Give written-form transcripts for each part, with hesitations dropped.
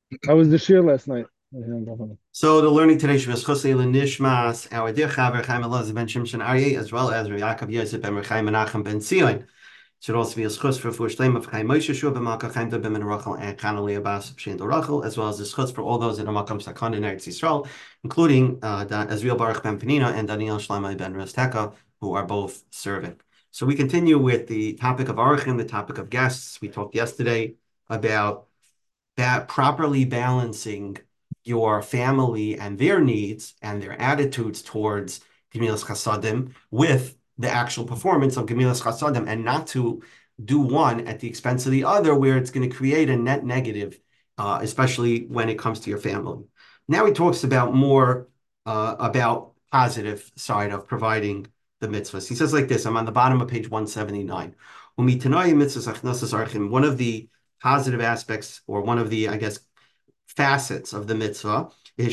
How was the shir last night? So the learning today should be Chosei Nishmas, our dear Chaver Chaim Elazar ben Shimshon Aryeh, as well as Yaakov Yosef ben Rechaim Menachem ben Zion. Should also be a schus for Shlem of Chaim Moshe Shua ben Malka Chaim Dov ben Rachel and Chanali Abbas Shem Rachel, as well as the schus for all those in the Makam Sakon in Eretz Yisrael, including Azriel Baruch ben Penina and Daniel Shlamai ben Rosteka, who are both serving. So we continue with the topic of Arachim, the topic of guests. We talked yesterday about that properly balancing your family and their needs and their attitudes towards Gemilas Chasadim with the actual performance of Gemilas Chasadim, and not to do one at the expense of the other, where it's going to create a net negative, especially when it comes to your family. Now he talks about more about positive side of providing the mitzvahs. He says like this, I'm on the bottom of page 179. One of the positive aspects, or one of the, I guess, facets of the mitzvah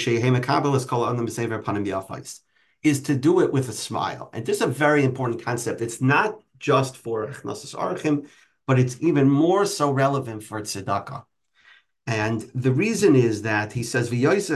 is to do it with a smile. And this is a very important concept. It's not just for Echnasas Archim, but it's even more so relevant for tzedakah. And the reason is that he says, he says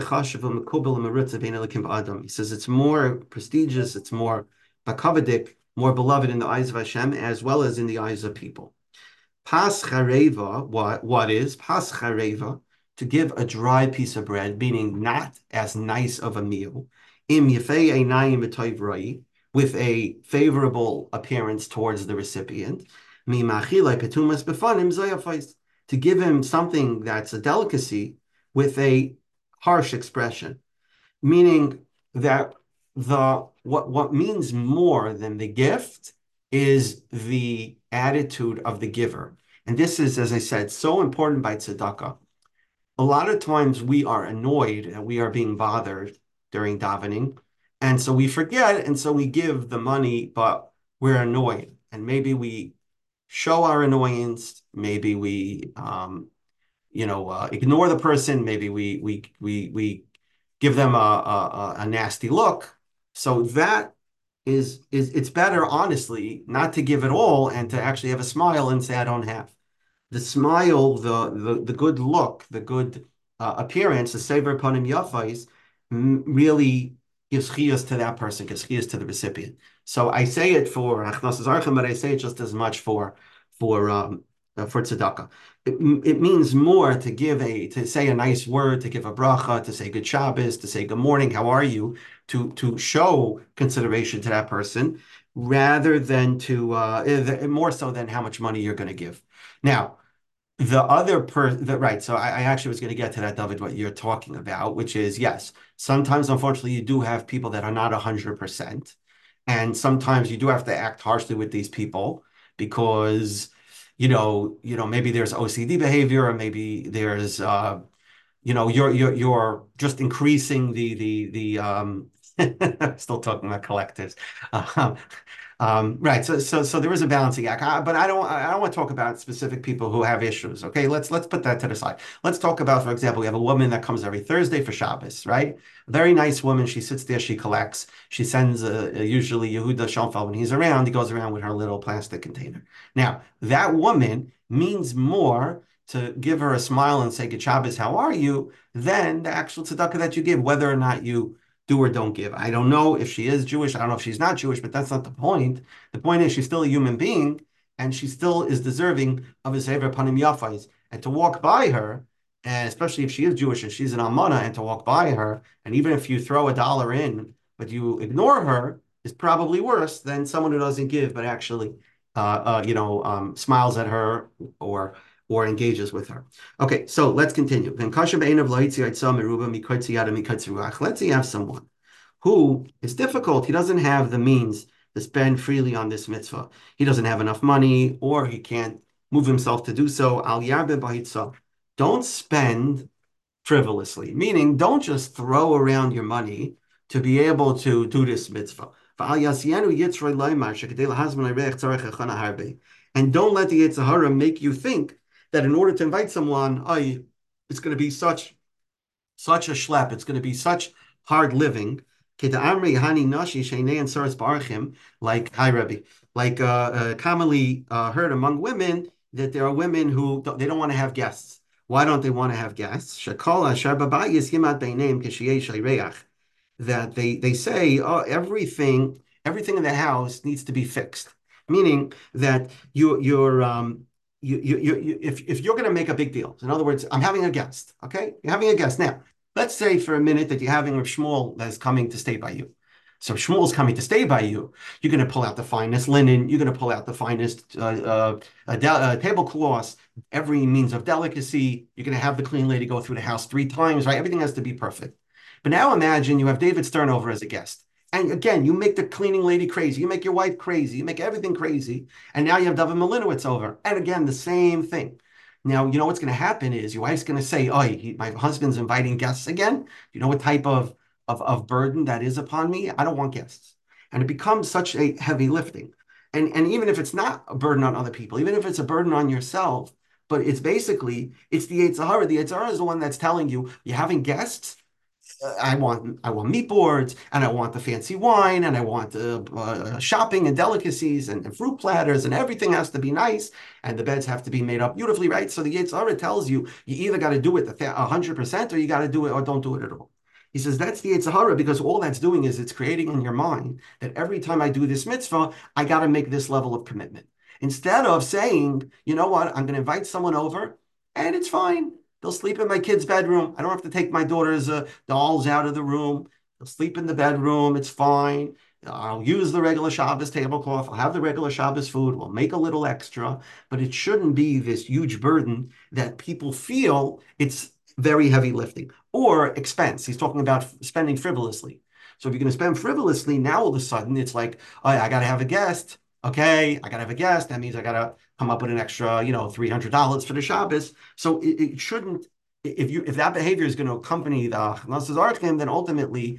it's more prestigious, it's more bakavadik, more beloved in the eyes of Hashem, as well as in the eyes of people. Pas chareva, what is pas chareva? To give a dry piece of bread, meaning not as nice of a meal. Im yefei einayim v'toiv roi, with a favorable appearance towards the recipient. Mi machilai petumas befanim zayafais, to give him something that's a delicacy with a harsh expression, meaning that the what means more than the gift is the attitude of the giver. And this is, as I said, so important by tzedakah. A lot of times we are annoyed and we are being bothered during davening. And so we forget, and so we give the money, but we're annoyed. And maybe we show our annoyance, maybe we ignore the person, maybe we give them a nasty look. So that is it's better, honestly, not to give it all and to actually have a smile and say, I don't have. The smile, the good look, the good appearance, the sever panim yafais, really gives chiyas to that person, gives chiyas to the recipient. So I say it for achnasas archim, but I say it just as much for tzedakah. It means more to to say a nice word, to give a bracha, to say good Shabbos, to say good morning, how are you, to show consideration to that person, rather than more so than how much money you're going to give. Now, right. So I actually was going to get to that, David, what you're talking about, which is, yes, sometimes, unfortunately, you do have people that are not 100%. And sometimes you do have to act harshly with these people because, maybe there's OCD behavior, or maybe there's, you're just increasing still talking about collectives. Um, right. So there is a balancing act, but I don't want to talk about specific people who have issues. Okay, let's put that to the side. Let's talk about, for example, we have a woman that comes every Thursday for Shabbos, right? A very nice woman. She sits there, she collects. She sends usually Yehuda Schoenfeld when he's around. He goes around with her little plastic container. Now that woman means more to give her a smile and say, "Good Shabbos, how are you?" than the actual tzedakah that you give, whether or not you do or don't give. I don't know if she is Jewish. I don't know if she's not Jewish, but that's not the point. The point is she's still a human being, and she still is deserving of a sever panim yafais. And to walk by her, and especially if she is Jewish and she's an almana, and to walk by her, and even if you throw $1 in, but you ignore her, is probably worse than someone who doesn't give, but actually, smiles at her or engages with her. Okay, so let's continue. Let's say you have someone who is difficult. He doesn't have the means to spend freely on this mitzvah. He doesn't have enough money, or he can't move himself to do so. Don't spend frivolously, meaning don't just throw around your money to be able to do this mitzvah. And don't let the Yetzer Hara make you think that in order to invite someone, it's going to be such a schlep, it's going to be such hard living. Like, hi, Rebbe, commonly heard among women, that there are women who they don't want to have guests. Why don't they want to have guests? Shekol asher babayis yimat beineim k'shiyei shayreach. That they say, oh, everything in the house needs to be fixed. Meaning that if you're going to make a big deal, in other words, I'm having a guest, okay? You're having a guest. Now, let's say for a minute that you're having a Shmuel that's coming to stay by you. So Shmuel's coming to stay by you. You're going to pull out the finest linen. You're going to pull out the finest tablecloths, every means of delicacy. You're going to have the clean lady go through the house 3 times, right? Everything has to be perfect. But now imagine you have David Stern over as a guest. And again, you make the cleaning lady crazy. You make your wife crazy. You make everything crazy. And now you have David Malinowitz over. And again, the same thing. Now, you know what's going to happen is your wife's going to say, oh, my husband's inviting guests again. You know what type of burden that is upon me? I don't want guests. And it becomes such a heavy lifting. And even if it's not a burden on other people, even if it's a burden on yourself, but it's basically, it's the Yetzer Hara. The Yetzer Hara is the one that's telling you, you're having guests, I want meat boards, and I want the fancy wine, and I want shopping and delicacies and fruit platters, and everything has to be nice, and the beds have to be made up beautifully, right? So the Yetzer Hara tells you you either got to do it 100%, or you got to do it or don't do it at all. He says that's the Yetzer Hara because all that's doing is it's creating in your mind that every time I do this mitzvah, I got to make this level of commitment. Instead of saying, you know what, I'm going to invite someone over, and it's fine. They'll sleep in my kid's bedroom. I don't have to take my daughter's dolls out of the room. They'll sleep in the bedroom. It's fine. I'll use the regular Shabbos tablecloth. I'll have the regular Shabbos food. We'll make a little extra, but it shouldn't be this huge burden that people feel it's very heavy lifting or expense. He's talking about spending frivolously. So if you're going to spend frivolously, now all of a sudden it's like, oh, I got to have a guest. Okay, I got to have a guest. That means I got to come up with an extra, $300 for the Shabbos. So it shouldn't, if that behavior is going to accompany the Achnasas Archim, then ultimately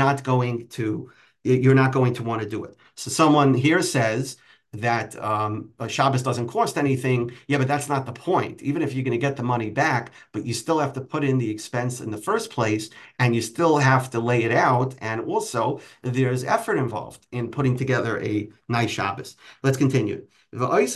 you're not going to want to do it. So someone here says that Shabbos doesn't cost anything. Yeah, but that's not the point. Even if you're going to get the money back, but you still have to put in the expense in the first place, and you still have to lay it out. And also, there's effort involved in putting together a nice Shabbos. Let's continue. Right?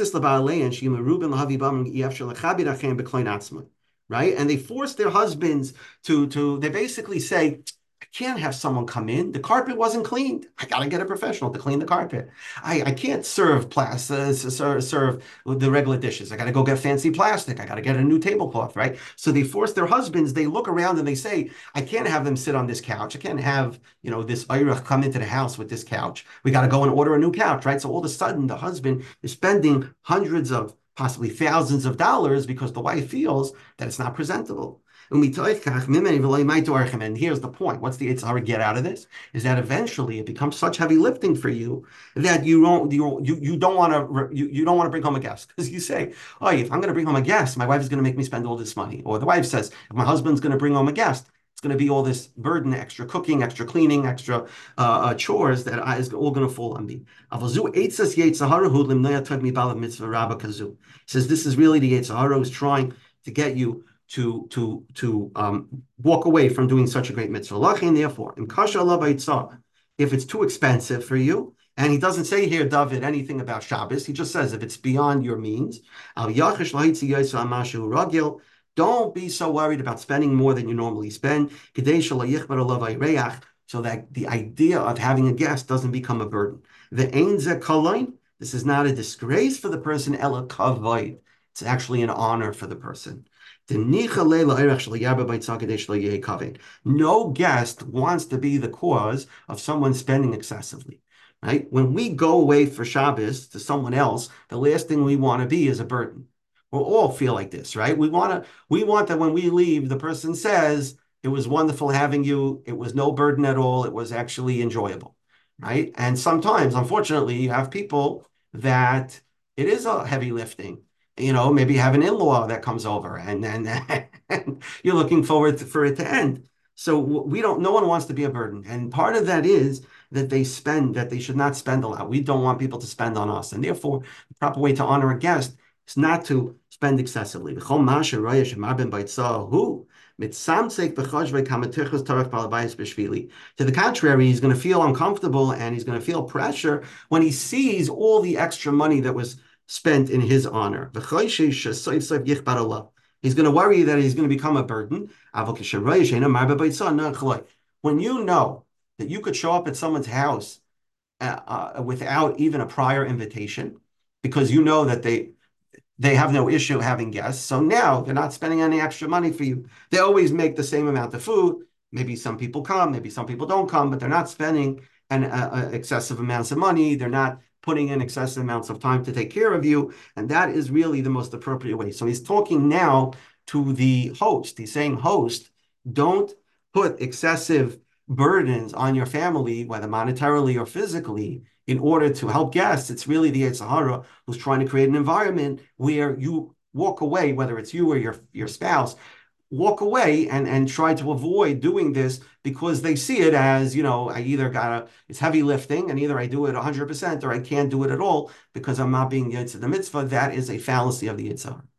And they force their husbands they basically say, I can't have someone come in. The carpet wasn't cleaned. I got to get a professional to clean the carpet. I can't serve serve the regular dishes. I got to go get fancy plastic. I got to get a new tablecloth, right? So they force their husbands. They look around and they say, I can't have them sit on this couch. I can't have, this Eirach come into the house with this couch. We got to go and order a new couch, right? So all of a sudden the husband is spending hundreds of, possibly thousands of dollars because the wife feels that it's not presentable. And here's the point. What's the Yetzer Hara get out of this? Is that eventually it becomes such heavy lifting for you that you don't want to bring home a guest because you say, oh, if I'm going to bring home a guest, my wife is going to make me spend all this money. Or the wife says, if my husband's going to bring home a guest, it's going to be all this burden, extra cooking, extra cleaning, extra chores that is all going to fall on me. He says this is really the Yetzer Hara who's trying to get you to walk away from doing such a great mitzvah. Therefore, if it's too expensive for you, and he doesn't say here, David, anything about Shabbos, he just says if it's beyond your means, don't be so worried about spending more than you normally spend, so that the idea of having a guest doesn't become a burden. This is not a disgrace for the person, it's actually an honor for the person. No guest wants to be the cause of someone spending excessively, right? When we go away for Shabbos to someone else, the last thing we want to be is a burden. We'll all feel like this, right? We want that when we leave, the person says, it was wonderful having you. It was no burden at all. It was actually enjoyable, right? And sometimes, unfortunately, you have people that it is a heavy lifting. Maybe you have an in-law that comes over and then and you're looking forward for it to end. So no one wants to be a burden. And part of that is that they should not spend a lot. We don't want people to spend on us. And therefore, the proper way to honor a guest is not to spend excessively. To the contrary, he's going to feel uncomfortable and he's going to feel pressure when he sees all the extra money that was spent in his honor. He's going to worry that he's going to become a burden. When you know that you could show up at someone's house without even a prior invitation, because you know that they have no issue having guests. So now they're not spending any extra money for you. They always make the same amount of food. Maybe some people come, maybe some people don't come, but they're not spending excessive amounts of money. They're not putting in excessive amounts of time to take care of you. And that is really the most appropriate way. So he's talking now to the host. He's saying, host, don't put excessive burdens on your family, whether monetarily or physically, in order to help guests. It's really the Yetzer Hara who's trying to create an environment where you walk away, whether it's you or your spouse, walk away and try to avoid doing this because they see it as, I either it's heavy lifting and either I do it 100% or I can't do it at all because I'm not being Yetzer the mitzvah. That is a fallacy of the Yetzer Hara.